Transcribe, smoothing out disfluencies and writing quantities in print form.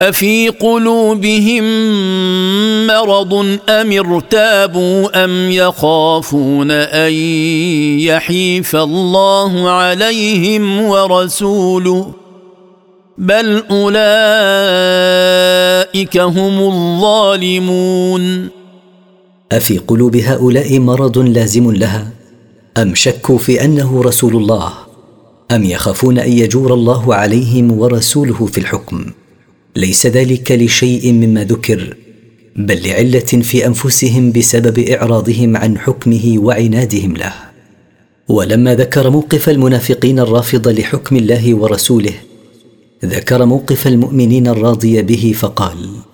أفي قلوبهم مرض أم ارتابوا أم يخافون أن يحيف الله عليهم ورسوله بل أولئك هم الظالمون. أفي قلوب هؤلاء مرض لازم لها أم شكوا في أنه رسول الله أم يخافون أن يجور الله عليهم ورسوله في الحكم؟ ليس ذلك لشيء مما ذكر بل لعلة في أنفسهم بسبب إعراضهم عن حكمه وعنادهم له. ولما ذكر موقف المنافقين الرافض لحكم الله ورسوله ذكر موقف المؤمنين الراضي به فقال: